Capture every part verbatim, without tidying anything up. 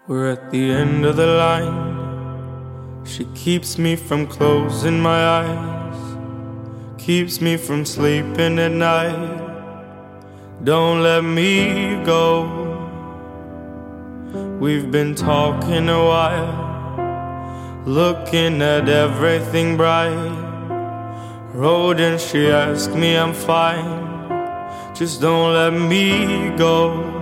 We're at the end of the line. She keeps me from closing my eyes, keeps me from sleeping at night. Don't let me go. We've been talking a while, looking at everything bright. Road and she asked me I'm fine, just don't let me go.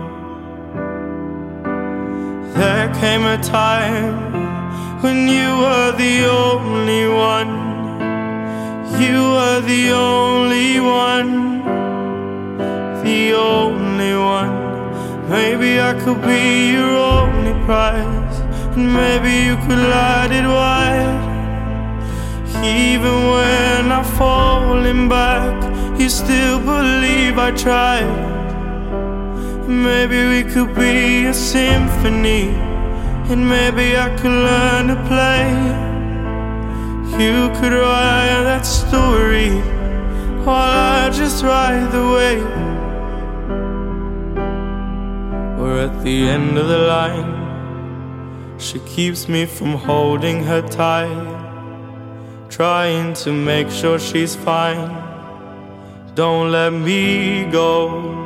There came a time when you were the only one. You were the only one, the only one. Maybe I could be your only prize, and maybe you could light it wide. Even when I'm falling back, you still believe I tried. Maybe we could be a symphony, and maybe I could learn to play. You could write that story while I just ride the wave. We're at the end of the line. She keeps me from holding her tight, trying to make sure she's fine. Don't let me go.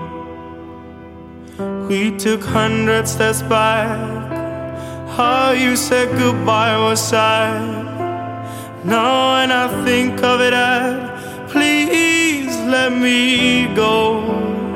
We took hundred steps back. How you said goodbye was sad. Now when I think of it, I, please let me go.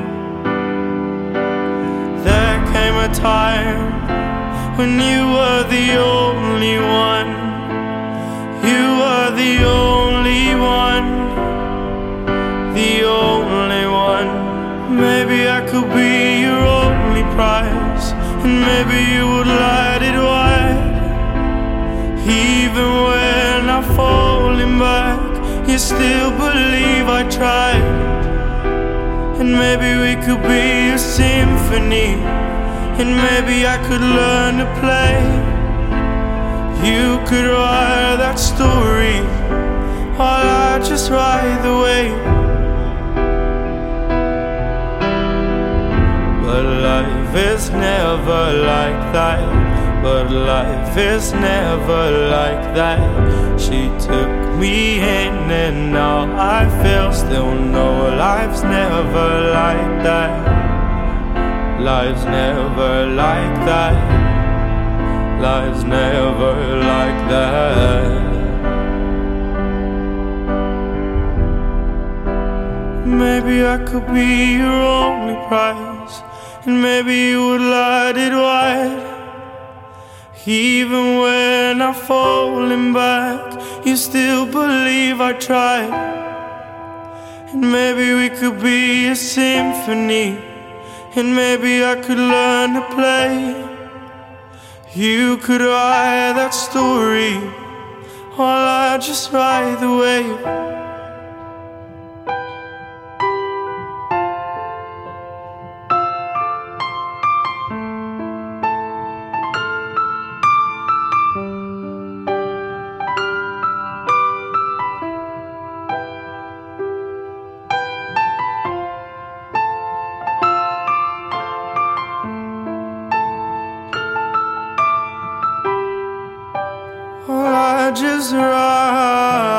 There came a time when you were the only one. You were the only one, the only one. Maybe I could be your only prize, and maybe you would light it wide. Even when I'm falling back, you still believe I tried. And maybe we could be a symphony, and maybe I could learn to play. You could write that story while I just ride the wave. But life is never like that. But life is never like that. She took me in and now I feel still know life's never like that. Life's never like that. Life's never like that. Maybe I could be your only prize, and maybe you would light it wide. Even when I'm falling back, you still believe I tried. And maybe we could be a symphony, and maybe I could learn to play. You could write that story while I just ride the wave. I just ride